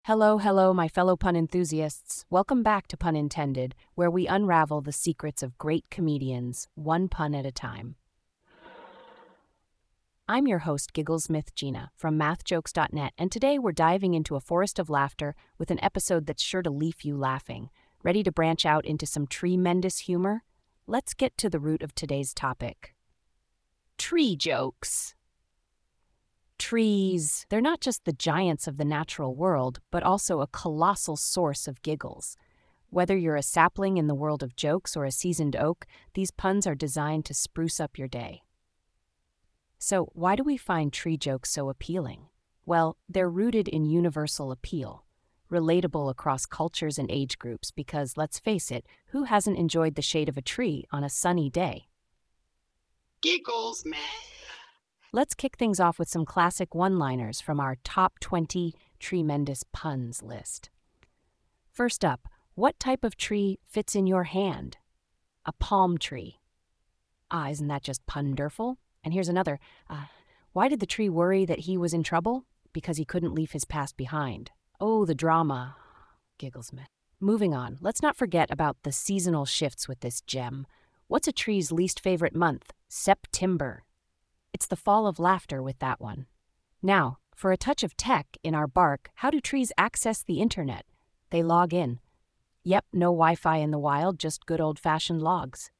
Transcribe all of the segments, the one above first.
Hello, hello, my fellow pun enthusiasts. Welcome back to Pun Intended, where we unravel the secrets of great comedians, one pun at a time. I'm your host, Gigglesmith Gina, from MathJokes.net, and today we're diving into a forest of laughter with an episode that's sure to leave you laughing. Ready to branch out into some tremendous humor? Let's get to the root of today's topic. Tree jokes. Trees, they're not just the giants of the natural world, but also a colossal source of giggles. Whether you're a sapling in the world of jokes or a seasoned oak, these puns are designed to spruce up your day. So, why do we find tree jokes so appealing? Well, they're rooted in universal appeal, relatable across cultures and age groups because, let's face it, who hasn't enjoyed the shade of a tree on a sunny day? Giggles, man. Let's kick things off with some classic one-liners from our top 20 tremendous puns list. First up, what type of tree fits in your hand? A palm tree. Isn't that just punderful? And here's another. Why did the tree worry that he was in trouble? Because he couldn't leave his past behind. Oh, the drama. Gigglesmith. Moving on, let's not forget about the seasonal shifts with this gem. What's a tree's least favorite month? September. It's the fall of laughter with that one. Now, for a touch of tech in our bark, how do trees access the internet? They log in. Yep, no Wi-Fi in the wild, just good old-fashioned logs.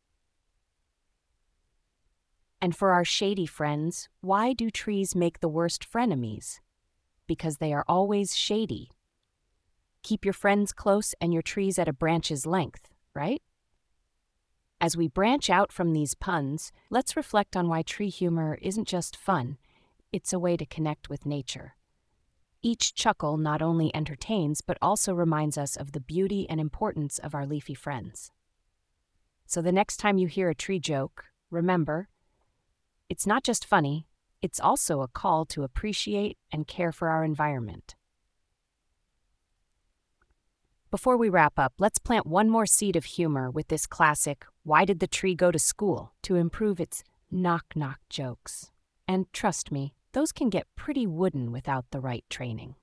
And for our shady friends, why do trees make the worst frenemies? Because they are always shady. Keep your friends close and your trees at a branch's length, right? As we branch out from these puns, let's reflect on why tree humor isn't just fun, it's a way to connect with nature. Each chuckle not only entertains, but also reminds us of the beauty and importance of our leafy friends. So the next time you hear a tree joke, remember, it's not just funny, it's also a call to appreciate and care for our environment. Before we wrap up, let's plant one more seed of humor with this classic, Why Did the Tree Go to School? To improve its knock-knock jokes. And trust me, those can get pretty wooden without the right training.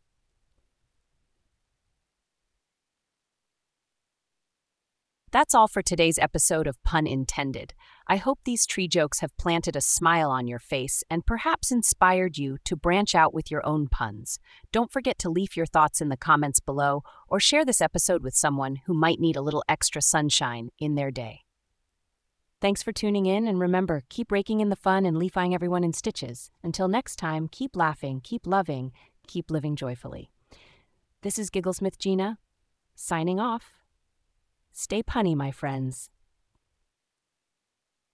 That's all for today's episode of Pun Intended. I hope these tree jokes have planted a smile on your face and perhaps inspired you to branch out with your own puns. Don't forget to leave your thoughts in the comments below or share this episode with someone who might need a little extra sunshine in their day. Thanks for tuning in, and remember, keep raking in the fun and leafying everyone in stitches. Until next time, keep laughing, keep loving, keep living joyfully. This is Gigglesmith Gina, signing off. Stay punny, my friends.